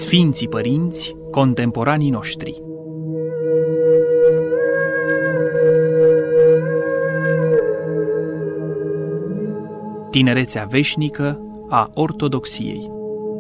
Sfinții părinți, contemporanii noștri. Tinerețea veșnică a ortodoxiei.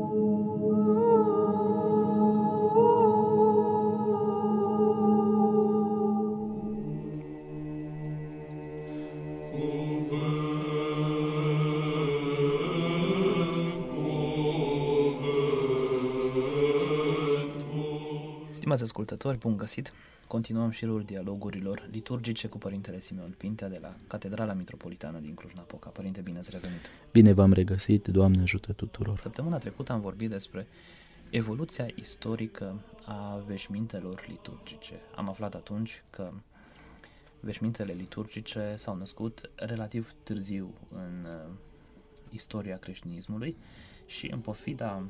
Stimați ascultători, bun găsit! Continuăm șirul dialogurilor liturgice cu Părintele Simeon Pintea de la Catedrala Mitropolitană din Cluj-Napoca. Părinte, bine ați revenit! Bine v-am regăsit, Doamne ajută tuturor! Săptămâna trecută am vorbit despre evoluția istorică a veșmintelor liturgice. Am aflat atunci că veșmintele liturgice s-au născut relativ târziu în istoria creștinismului și în pofida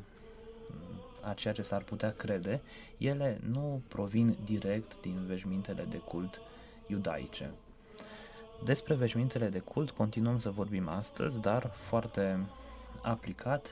a ceea ce s-ar putea crede, ele nu provin direct din veșmintele de cult iudaice. Despre veșmintele de cult continuăm să vorbim astăzi, dar foarte aplicat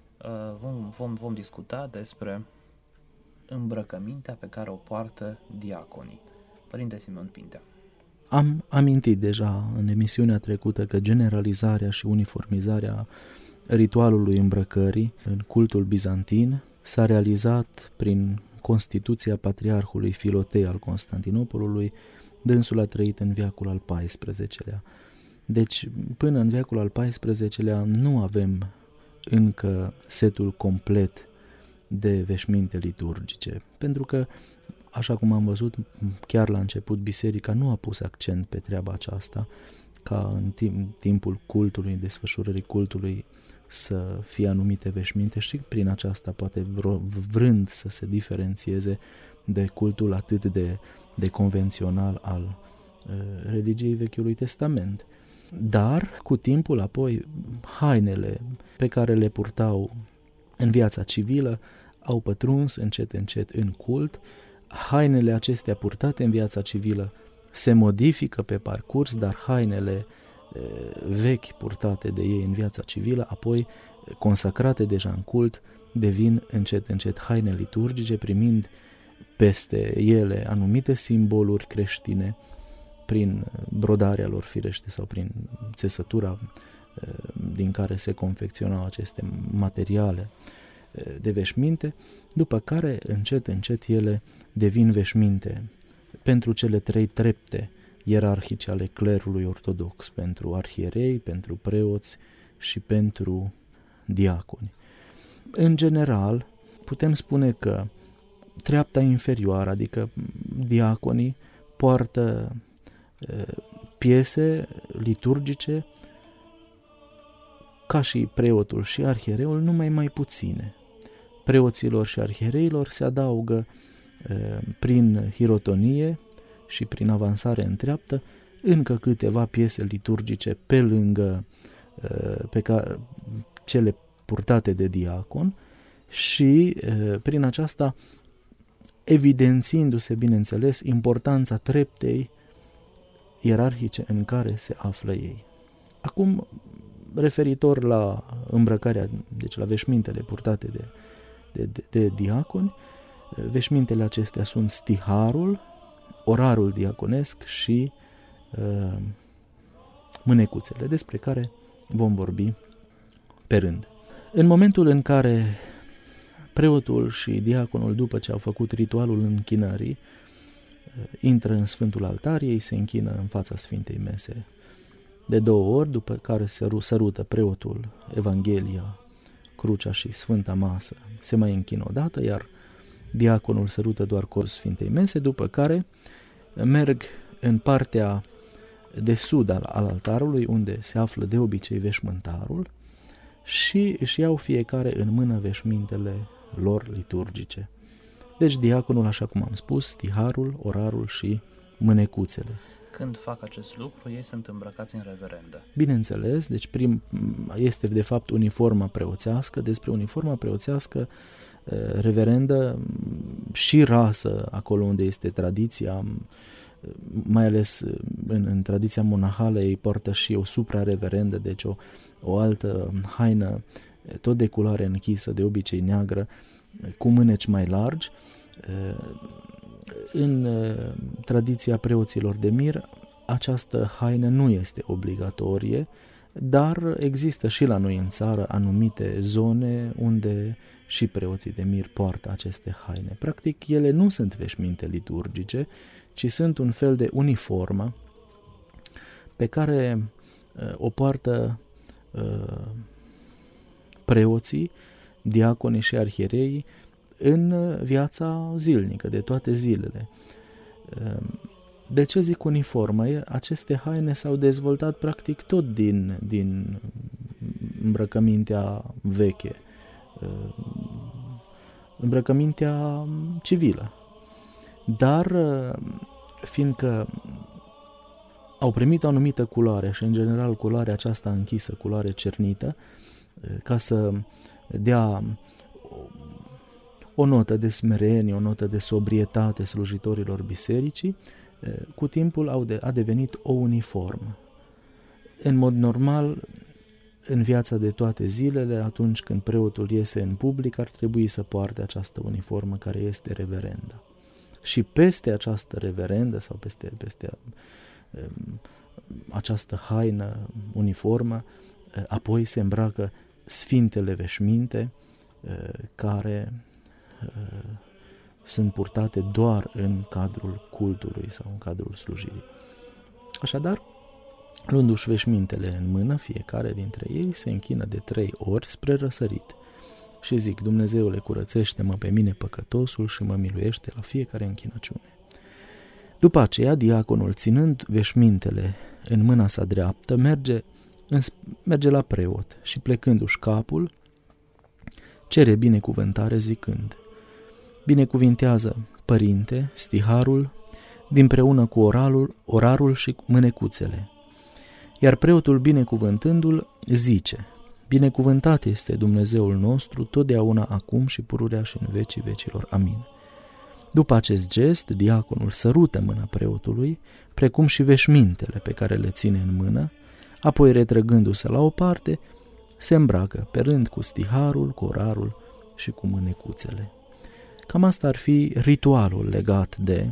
vom discuta despre îmbrăcămintea pe care o poartă diaconii. Părinte Simeon Pintea. Am amintit deja în emisiunea trecută că generalizarea și uniformizarea ritualului îmbrăcării în cultul bizantin s-a realizat prin Constituția Patriarhului Filotei al Constantinopolului. Dânsul a trăit în veacul al XIV-lea. Deci, până în veacul al XIV-lea nu avem încă setul complet de veșminte liturgice, pentru că, așa cum am văzut chiar la început, biserica nu a pus accent pe treaba aceasta, ca în timpul cultului, desfășurării cultului, să fie anumite veșminte și prin aceasta poate vrând să se diferențieze de cultul atât de convențional al religiei Vechiului Testament. Dar cu timpul apoi hainele pe care le purtau în viața civilă au pătruns încet în cult. Hainele acestea purtate în viața civilă se modifică pe parcurs, dar hainele vechi purtate de ei în viața civilă, apoi consacrate deja în cult, devin încet haine liturgice, primind peste ele anumite simboluri creștine prin brodarea lor firește sau prin țesătura din care se confecționau aceste materiale de veșminte, după care încet ele devin veșminte pentru cele trei trepte ierarhice ale clerului ortodox, pentru arhierei, pentru preoți și pentru diaconi. În general, putem spune că treapta inferioară, adică diaconii, poartă piese liturgice ca și preotul și arhiereul, numai mai puține. Preoților și arhiereilor se adaugă prin hirotonie și prin avansare în treaptă încă câteva piese liturgice pe lângă cele purtate de diacon și prin aceasta evidențiindu-se, bineînțeles, importanța treptei ierarhice în care se află ei. Acum, referitor la îmbrăcarea, deci la veșmintele purtate de diaconi, veșmintele acestea sunt stiharul, orarul diaconesc și mânecuțele, despre care vom vorbi pe rând. În momentul în care preotul și diaconul, după ce au făcut ritualul închinării, intră în Sfântul Altar, ei se închină în fața Sfintei Mese de 2 ori, după care se sărută preotul Evanghelia, crucea și Sfânta Masă, se mai închină o dată, iar diaconul sărută doar corpul Sfintei Mese, după care merg în partea de sud al altarului, unde se află de obicei veșmântarul, și își iau fiecare în mână veșmintele lor liturgice. Deci diaconul, așa cum am spus, stiharul, orarul și mânecuțele. Când fac acest lucru, ei sunt îmbrăcați în reverendă. Bineînțeles, deci este de fapt uniforma preoțească. Despre uniforma preoțească, reverendă și rasă, acolo unde este tradiția, mai ales în tradiția monahală, ei poartă și o suprareverendă, deci o altă haină tot de culoare închisă, de obicei neagră, cu mâneci mai largi. În tradiția preoților de mir, această haină nu este obligatorie, dar există și la noi în țară anumite zone unde și preoții de mir poartă aceste haine. Practic, ele nu sunt veșminte liturgice, ci sunt un fel de uniformă pe care o poartă preoții, diaconii și arhiereii în viața zilnică, de toate zilele. De ce zic uniformă? Aceste haine s-au dezvoltat practic tot din îmbrăcămintea veche, îmbrăcămintea civilă. Dar fiindcă au primit o anumită culoare și în general culoarea aceasta închisă, culoare cernită, ca să dea o notă de smerenie, o notă de sobrietate slujitorilor bisericii, cu timpul a devenit o uniformă. În mod normal, în viața de toate zilele, atunci când preotul iese în public, ar trebui să poarte această uniformă care este reverenda. Și peste această reverendă sau peste această haină, uniformă, apoi se îmbracă sfintele veșminte care sunt purtate doar în cadrul cultului sau în cadrul slujirii. Așadar, luându-și veșmintele în mână, fiecare dintre ei se închină de 3 ori spre răsărit și zic: Dumnezeule, curățește-mă pe mine păcătosul și mă miluiește la fiecare închinăciune. După aceea, diaconul, ținând veșmintele în mâna sa dreaptă, merge la preot și, plecându-și capul, cere binecuvântare zicând: Binecuvintează, Părinte, stiharul, dinpreună cu orarul și mânecuțele. Iar preotul, binecuvântându-l, zice: Binecuvântat este Dumnezeul nostru, totdeauna, acum și pururea și în vecii vecilor. Amin. După acest gest, diaconul sărută mâna preotului, precum și veșmintele pe care le ține în mână, apoi, retrăgându-se la o parte, se îmbracă pe rând cu stiharul, cu orarul și cu mânecuțele. Cam asta ar fi ritualul legat de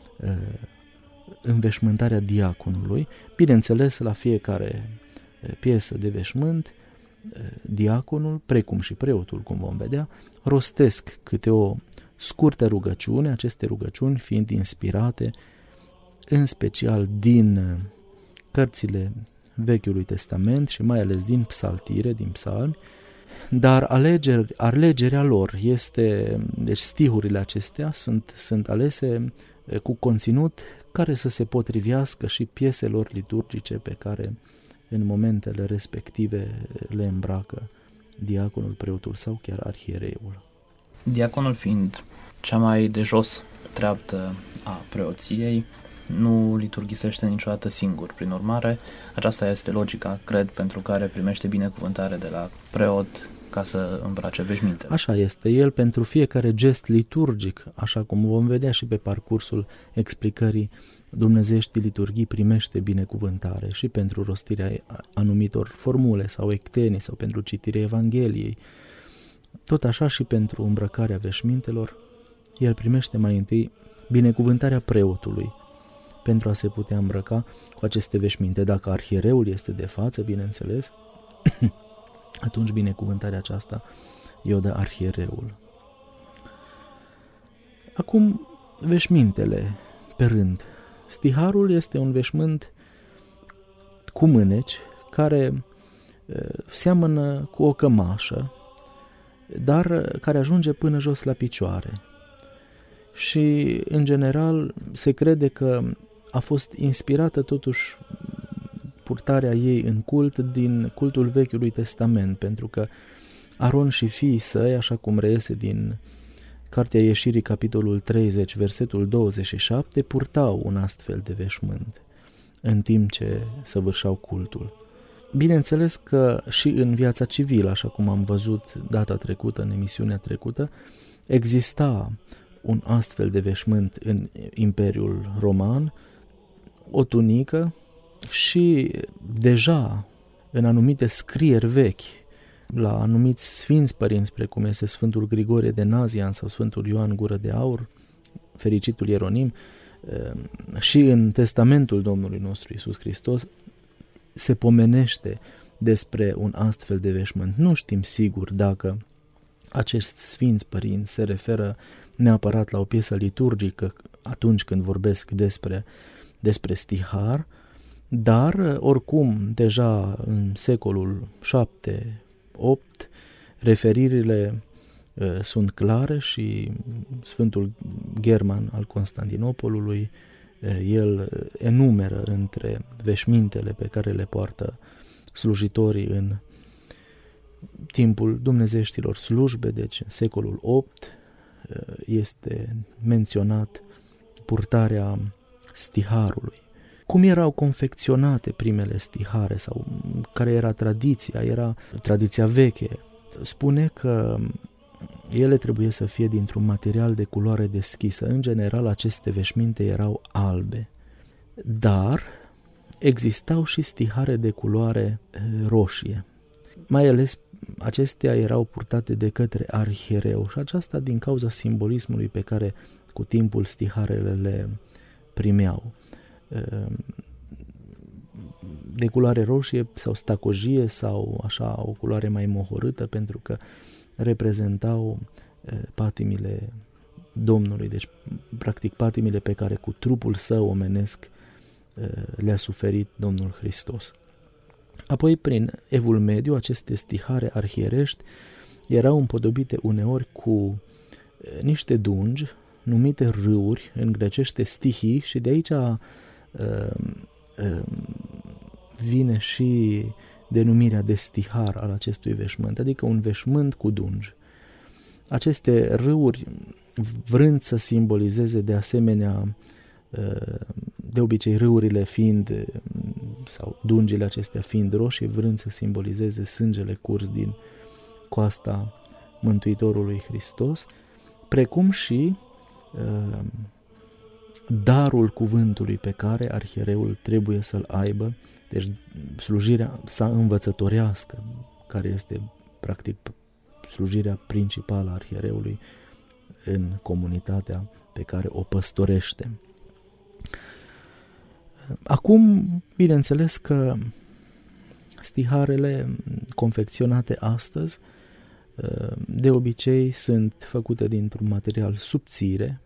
înveșmântarea diaconului. Bineînțeles, la fiecare piesă de veșmânt, diaconul, precum și preotul, cum vom vedea, rostesc câte o scurtă rugăciune, aceste rugăciuni fiind inspirate în special din cărțile Vechiului Testament și mai ales din psaltire, din psalmi, dar alegerea lor este, deci stihurile acestea sunt alese cu conținut care să se potrivească și pieselor liturgice pe care în momentele respective le îmbracă diaconul, preotul sau chiar arhiereul. Diaconul fiind cea mai de jos treaptă a preoției, nu liturghisește niciodată singur. Prin urmare, aceasta este logica, cred, pentru care primește binecuvântare de la preot ca să îmbrace veșmintele. Așa este. El, pentru fiecare gest liturgic, așa cum vom vedea și pe parcursul explicării dumnezeieștii liturghii, primește binecuvântare și pentru rostirea anumitor formule sau ectenii sau pentru citirea Evangheliei. Tot așa și pentru îmbrăcarea veșmintelor, el primește mai întâi binecuvântarea preotului pentru a se putea îmbrăca cu aceste veșminte. Dacă arhiereul este de față, bineînțeles, atunci binecuvântarea aceasta i-o dă arhiereul. Acum, veșmintele pe rând. Stiharul este un veșmânt cu mâneci care seamănă cu o cămașă, dar care ajunge până jos la picioare. Și, în general, se crede că a fost inspirată totuși purtarea ei în cult din cultul Vechiului Testament, pentru că Aron și fiii săi, așa cum reiese din Cartea Ieșirii, capitolul 30, versetul 27, purtau un astfel de veșmânt în timp ce săvârșeau cultul. Bineînțeles că și în viața civilă, așa cum am văzut data trecută, în emisiunea trecută, exista un astfel de veșmânt în Imperiul Roman, o tunică, și deja în anumite scrieri vechi la anumiți sfinți părinți, precum este Sfântul Grigorie de Nazian sau Sfântul Ioan Gură de Aur, fericitul Ieronim, și în testamentul Domnului nostru Iisus Hristos se pomenește despre un astfel de veșmânt. Nu știm sigur dacă acești sfinți părinți se referă neapărat la o piesă liturgică atunci când vorbesc despre stihar, dar oricum deja în secolul 7-8 referirile sunt clare și Sfântul German al Constantinopolului, el enumeră între veșmintele pe care le poartă slujitorii în timpul dumnezeieștilor slujbe, deci în secolul 8 este menționat purtarea stiharului. Cum erau confecționate primele stihare sau care era tradiția? Era tradiția veche. Spune că ele trebuie să fie dintr-un material de culoare deschisă. În general, aceste veșminte erau albe, dar existau și stihare de culoare roșie. Mai ales acestea erau purtate de către arhiereu și aceasta din cauza simbolismului pe care cu timpul stiharele le primeau. De culoare roșie sau stacojie sau așa o culoare mai mohorâtă, pentru că reprezentau patimile Domnului, deci practic patimile pe care cu trupul său omenesc le-a suferit Domnul Hristos. Apoi, prin Evul Mediu, aceste stihare arhierești erau împodobite uneori cu niște dungi numite râuri, în grecește stihii, și de aici vine și denumirea de stihar al acestui veșmânt, adică un veșmânt cu dungi. Aceste râuri, vrând să simbolizeze de asemenea, de obicei râurile fiind, sau dungile acestea fiind roșii, vrând să simbolizeze sângele curs din coasta Mântuitorului Hristos, precum și darul cuvântului pe care arhiereul trebuie să-l aibă, deci slujirea sa învățătorească, care este practic slujirea principală a arhiereului în comunitatea pe care o păstorește. Acum, bineînțeles că stiharele confecționate astăzi de obicei sunt făcute dintr-un material subțire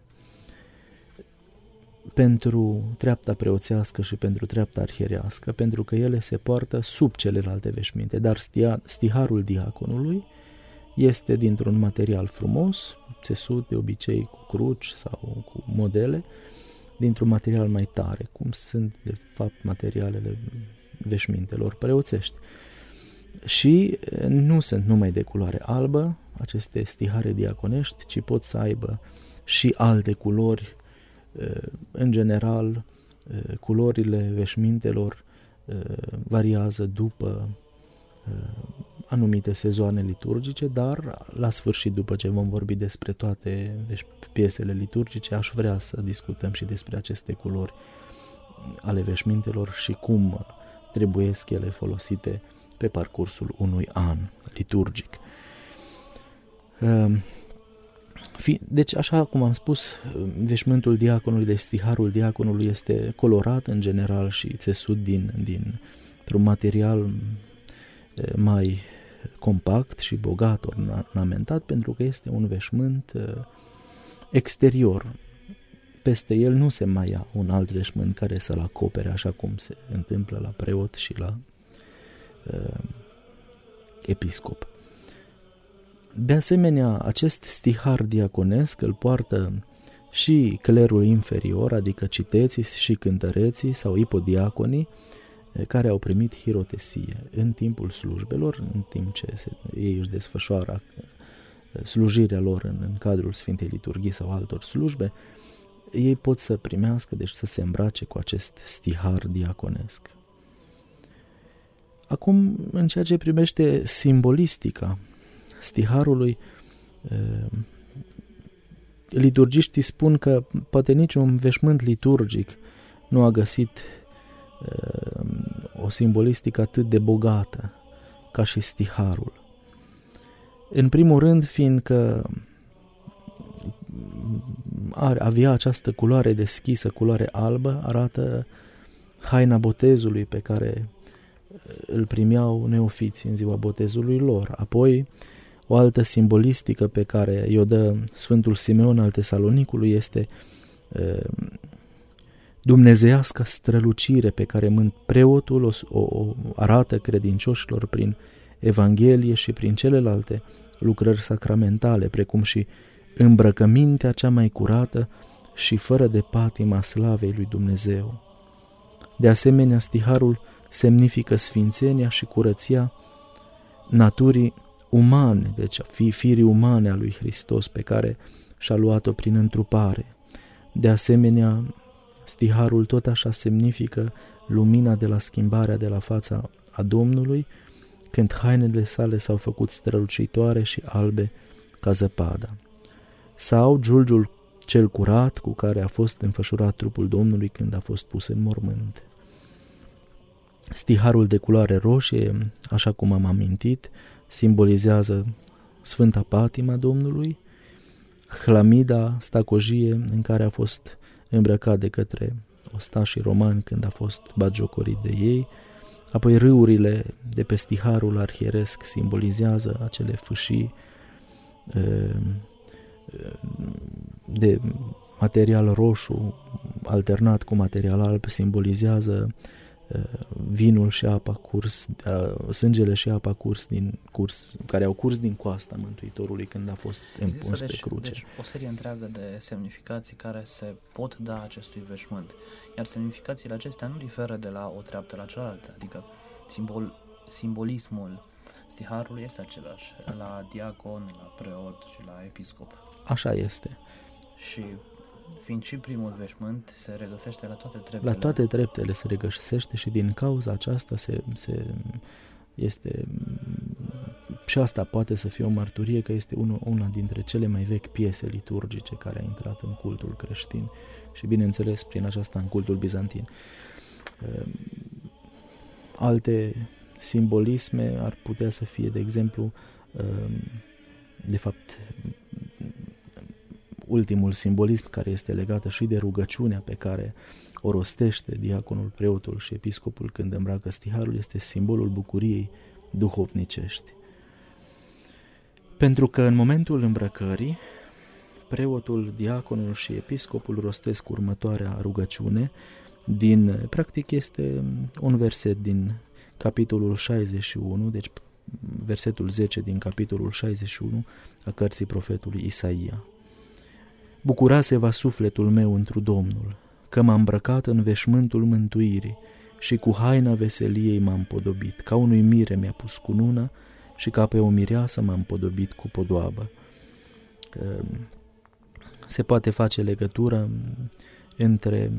pentru treapta preoțească și pentru treapta arhierească, pentru că ele se poartă sub celelalte veșminte, dar stiharul diaconului este dintr-un material frumos, țesut de obicei cu cruci sau cu modele, dintr-un material mai tare, cum sunt de fapt materialele veșmintelor preoțești. Și nu sunt numai de culoare albă aceste stihare diaconești, ci pot să aibă și alte culori. În general, culorile veșmintelor variază după anumite sezoane liturgice, dar la sfârșit, după ce vom vorbi despre toate piesele liturgice, aș vrea să discutăm și despre aceste culori ale veșmintelor și cum trebuiesc ele folosite pe parcursul unui an liturgic. Deci, așa cum am spus, veșmântul diaconului, deci stiharul diaconului este colorat în general și țesut dintr-un material mai compact și bogat ornamentat, pentru că este un veșmânt exterior. Peste el nu se mai ia un alt veșmânt care să-l acopere, așa cum se întâmplă la preot și la episcop. De asemenea, acest stihar diaconesc îl poartă și clerul inferior, adică citeții și cântăreții sau ipodiaconii, care au primit hirotesie în timpul slujbelor, în timp ce ei își desfășoară slujirea lor în cadrul Sfintei Liturghii sau altor slujbe, ei pot să primească, deci să se îmbrace cu acest stihar diaconesc. Acum, în ceea ce privește simbolistica stiharului, liturgiștii spun că poate niciun veșmânt liturgic nu a găsit o simbolistică atât de bogată ca și stiharul. În primul rând, fiindcă avea această culoare deschisă, culoare albă, arată haina botezului pe care îl primeau neofiții în ziua botezului lor. Apoi, o altă simbolistică pe care i-o dă Sfântul Simeon al Tesalonicului este dumnezeiască strălucire pe care preotul o arată credincioșilor prin Evanghelie și prin celelalte lucrări sacramentale, precum și îmbrăcămintea cea mai curată și fără de patima slavei lui Dumnezeu. De asemenea, stiharul semnifică sfințenia și curăția naturii umane, deci firii umane a lui Hristos pe care și-a luat-o prin întrupare. De asemenea, stiharul tot așa semnifică lumina de la schimbarea de la fața a Domnului, când hainele sale s-au făcut strălucitoare și albe ca zăpada. Sau giulgiul cel curat cu care a fost înfășurat trupul Domnului când a fost pus în mormânt. Stiharul de culoare roșie, așa cum am amintit, simbolizează Sfânta Patima Domnului, hlamida, stacojie în care a fost îmbrăcat de către ostașii romani când a fost batjocorit de ei. Apoi râurile de pe stiharul arhieresc simbolizează acele fâșii de material roșu alternat cu material alb, simbolizează vinul și apa curs, sângele și apa care au curs din coasta Mântuitorului când a fost împuns pe cruce. Deci o serie întreagă de semnificații care se pot da acestui veșmânt, iar semnificațiile acestea nu diferă de la o treaptă la cealaltă, adică simbolismul stiharului este același la diacon, la preot și la episcop. Așa este. Și fiind și primul veșmânt, se regăsește la toate treptele. La toate treptele se regăsește și din cauza aceasta este și asta poate să fie o mărturie că este una dintre cele mai vechi piese liturgice care a intrat în cultul creștin și bineînțeles prin aceasta în cultul bizantin. Alte simbolisme ar putea să fie, de exemplu, de fapt, ultimul simbolism care este legată și de rugăciunea pe care o rostește diaconul, preotul și episcopul când îmbracă stiharul, este simbolul bucuriei duhovnicești. Pentru că în momentul îmbrăcării, preotul, diaconul și episcopul rostesc următoarea rugăciune, practic este un verset din capitolul 61, deci versetul 10 din capitolul 61 a cărții profetului Isaia. Bucura-se-va sufletul meu întru Domnul, că m-am îmbrăcat în veșmântul mântuirii și cu haina veseliei m-am podobit, ca unui mire mi-a pus cunună și ca pe o mireasă m-am podobit cu podoabă. Se poate face legătură între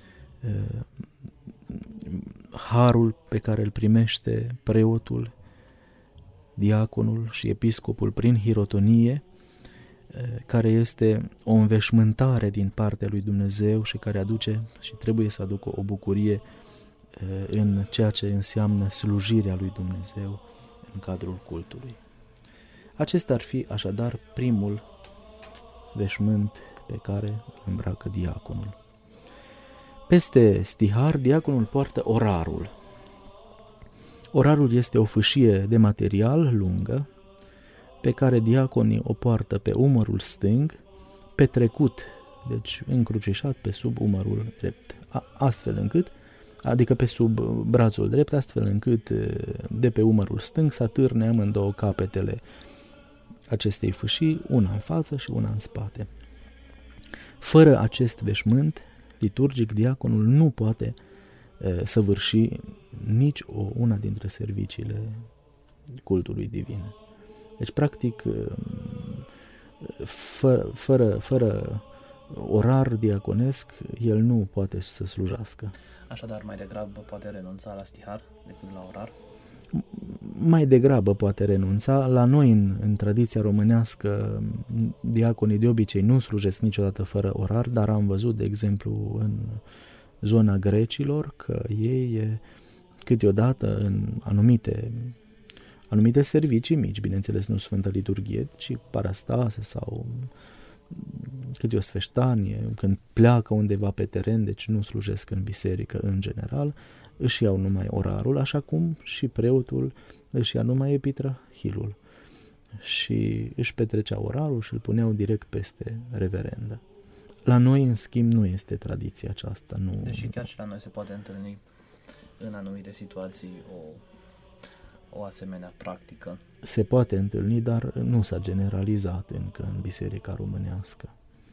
harul pe care îl primește preotul, diaconul și episcopul prin hirotonie, care este o înveșmântare din partea lui Dumnezeu și care aduce și trebuie să aducă o bucurie în ceea ce înseamnă slujirea lui Dumnezeu în cadrul cultului. Acesta ar fi așadar primul veșmânt pe care îl îmbracă diaconul. Peste stihar, diaconul poartă orarul. Orarul este o fâșie de material lungă, pe care diaconii o poartă pe umărul stâng, petrecut, deci încrucișat pe sub umărul drept, astfel încât, adică pe sub brațul drept, astfel încât de pe umărul stâng să atârne amândouă capetele acestei fâșii, una în față și una în spate. Fără acest veșmânt liturgic, diaconul nu poate săvârși nici una dintre serviciile cultului divin. Deci, practic, fără orar diaconesc, el nu poate să slujească. Așadar, mai degrabă poate renunța la stihar decât la orar? Mai degrabă poate renunța. La noi, în tradiția românească, diaconii de obicei nu slujesc niciodată fără orar, dar am văzut, de exemplu, în zona grecilor, că ei câteodată în anumite servicii mici, bineînțeles nu Sfântă Liturghie, ci parastase sau câte o sfeștanie, când pleacă undeva pe teren, deci nu slujesc în biserică în general, își iau numai orarul, așa cum și preotul își ia numai epitrahilul și își petrecea orarul și îl puneau direct peste reverendă. La noi, în schimb, nu este tradiția aceasta. Nu. Deși chiar și la noi se poate întâlni în anumite situații o asemenea practică. Se poate întâlni, dar nu s-a generalizat încă în biserica românească.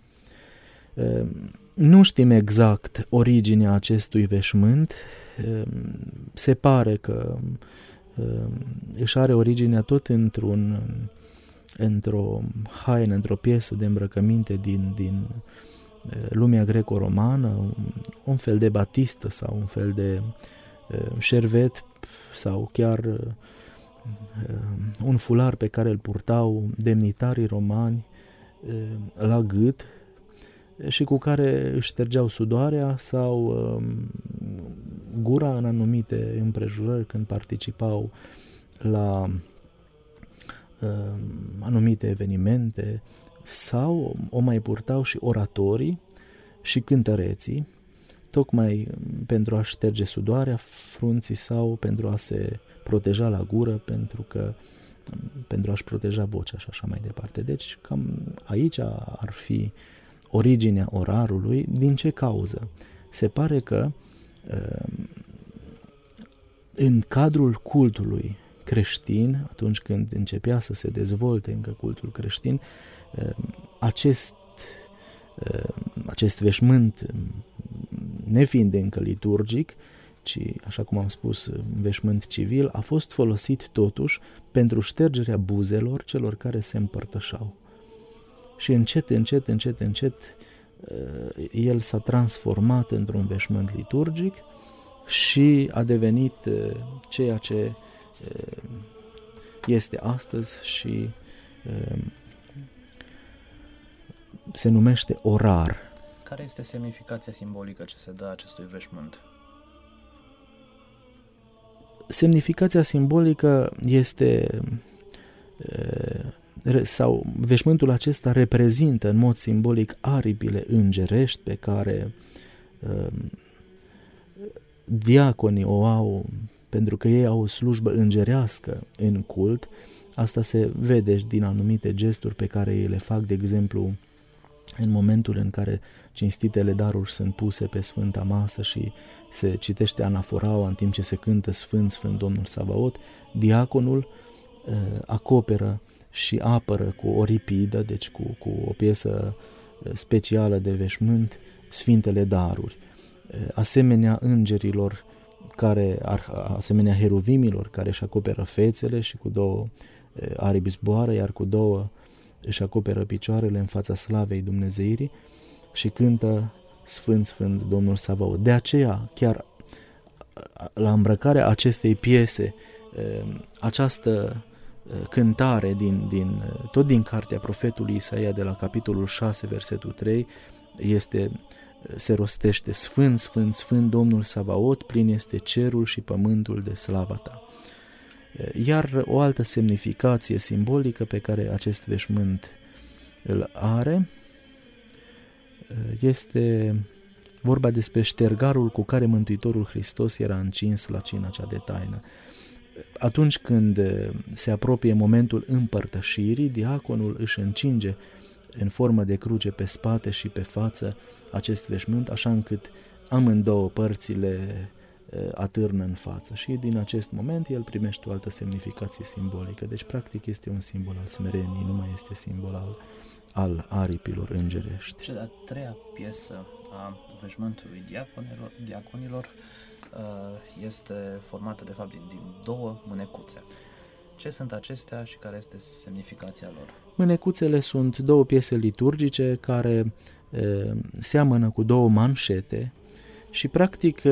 Nu știm exact originea acestui veșmânt. Se pare că își are originea tot într-o haină, într-o piesă de îmbrăcăminte din lumea greco-romană, un fel de batistă sau un fel de șervet sau chiar un fular pe care îl purtau demnitarii romani la gât și cu care își ștergeau sudoarea sau gura în anumite împrejurări când participau la anumite evenimente, sau o mai purtau și oratorii și cântăreții, tocmai pentru a șterge sudoarea frunții sau pentru a se proteja la gură, pentru a-și proteja vocea și așa mai departe. Deci cam aici ar fi originea orarului. Din ce cauză? Se pare că în cadrul cultului creștin, atunci când începea să se dezvolte încă cultul creștin, acest veșmânt, nefiind încă liturgic, ci, așa cum am spus, veșmânt civil, a fost folosit totuși pentru ștergerea buzelor celor care se împărtășau. Și încet, el s-a transformat într-un veșmânt liturgic și a devenit ceea ce este astăzi și se numește orar. Care este semnificația simbolică ce se dă acestui veșmânt? Semnificația simbolică este, sau veșmântul acesta reprezintă în mod simbolic aripile îngerești pe care diaconii o au, pentru că ei au o slujbă îngerească în cult. Asta se vede din anumite gesturi pe care ei le fac, de exemplu, în momentul în care cinstitele daruri sunt puse pe Sfânta Masă și se citește anaforaua în timp ce se cântă Sfânt, Sfânt Domnul Savaot, diaconul acoperă și apără cu o ripidă, deci cu o piesă specială de veșmânt, Sfintele daruri. Asemenea îngerilor, asemenea heruvimilor care își acoperă fețele și cu două aripi zboară, iar cu două își acoperă picioarele în fața slavei Dumnezeirii și cântă Sfânt, Sfânt Domnul Savaot. De aceea, chiar la îmbrăcarea acestei piese, această cântare tot din cartea profetului Isaia de la capitolul 6, versetul 3, se rostește Sfânt, Sfânt, Sfânt Domnul Savaot, plin este cerul și pământul de slava ta. Iar o altă semnificație simbolică pe care acest veșmânt îl are este vorba despre ștergarul cu care Mântuitorul Hristos era încins la cina cea de taină. Atunci când se apropie momentul împărtășirii, diaconul își încinge în formă de cruce pe spate și pe față acest veșmânt, așa încât amândouă părțile atârnă în față și din acest moment el primește o altă semnificație simbolică. Deci practic este un simbol al smereniei, nu mai este simbol al aripilor îngerești. Și de-a treia piesă a veșmântului diaconilor este formată de fapt din două mânecuțe. Ce sunt acestea și care este semnificația lor? Mânecuțele sunt două piese liturgice care seamănă cu două manșete și practic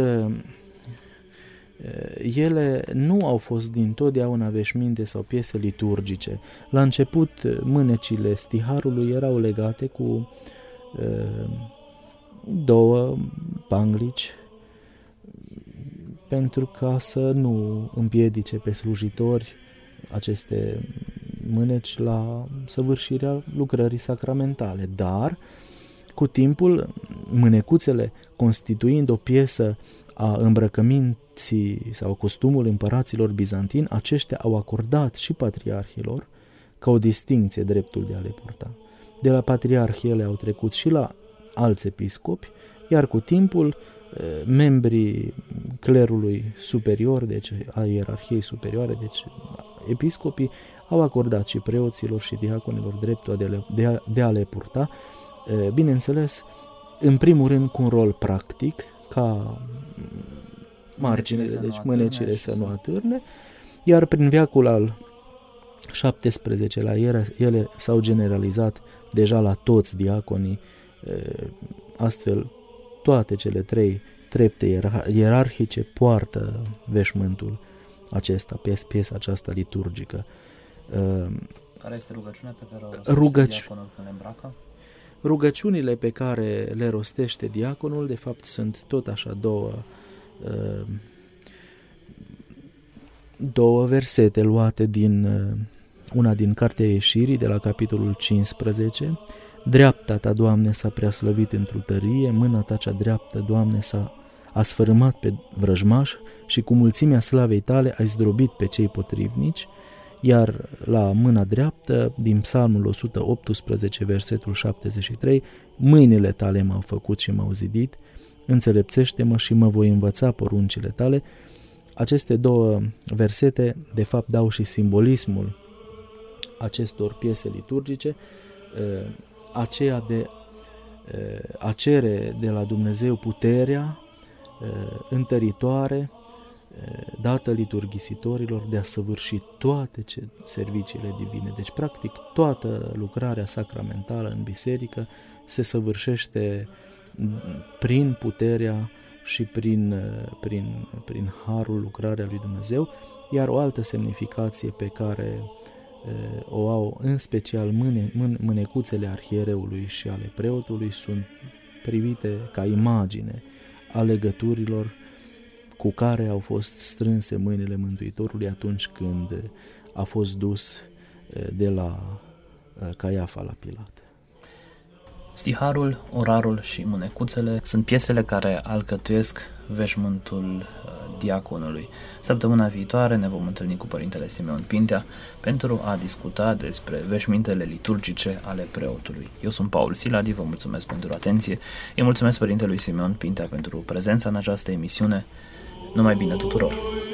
ele nu au fost dintotdeauna veșminte sau piese liturgice. La început, mânecile stiharului erau legate cu două panglici pentru ca să nu împiedice pe slujitori aceste mâneci la săvârșirea lucrării sacramentale, dar cu timpul mânecuțele, constituind o piesă a îmbrăcăminții sau costumul împăraților bizantini, aceștia au acordat și patriarhilor ca o distincție dreptul de a le purta. De la patriarhi ele au trecut și la alți episcopi, iar cu timpul membrii clerului superior, deci a ierarhiei superioare, deci episcopii, au acordat și preoților și diaconilor dreptul de a le purta, bineînțeles, în primul rând cu un rol practic, ca marginile, deci mânecile să nu atârne, iar prin veacul al XVII-lea ele s-au generalizat deja la toți diaconii, astfel toate cele trei trepte ierarhice poartă veșmântul acesta, piesa aceasta liturgică. Care este rugăciunea pe care o rostește diaconul când le îmbracă? Rugăciunile pe care le rostește diaconul, de fapt, sunt tot așa două versete luate din una din Cartea Ieșirii, de la capitolul 15. Dreapta ta, Doamne, s-a preaslăvit într-o tărie, mâna ta cea dreaptă, Doamne, a sfărâmat pe vrăjmaș și cu mulțimea slavei tale ai zdrobit pe cei potrivnici. Iar la mâna dreaptă, din Psalmul 118, versetul 73, mâinile tale m-au făcut și m-au zidit, înțelepțește-mă și mă voi învăța poruncile tale. Aceste două versete, de fapt, dau și simbolismul acestor piese liturgice, aceea de a cere de la Dumnezeu puterea întăritoare dată liturghisitorilor de a săvârși toate serviciile divine. Deci, practic, toată lucrarea sacramentală în biserică se săvârșește prin puterea și prin harul, lucrarea lui Dumnezeu, iar o altă semnificație pe care o au în special mânecuțele arhiereului și ale preotului sunt privite ca imagine a legăturilor cu care au fost strânse mâinile Mântuitorului atunci când a fost dus de la Caiafa la Pilat. Stiharul, orarul și mânecuțele sunt piesele care alcătuiesc veșmântul diaconului. Săptămâna viitoare ne vom întâlni cu Părintele Simeon Pintea pentru a discuta despre veșmintele liturgice ale preotului. Eu sunt Paul Siladi, vă mulțumesc pentru atenție. Îi mulțumesc Părintelui Simeon Pintea pentru prezența în această emisiune. Numai bine tuturor!